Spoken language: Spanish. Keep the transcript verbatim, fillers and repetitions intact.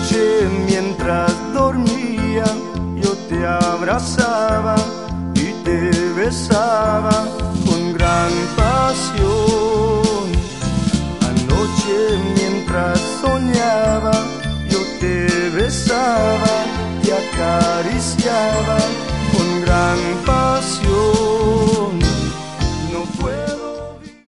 Anoche mientras dormía yo te abrazaba y te besaba con gran pasión. Anoche mientras soñaba yo te besaba, te acariciaba con gran pasión.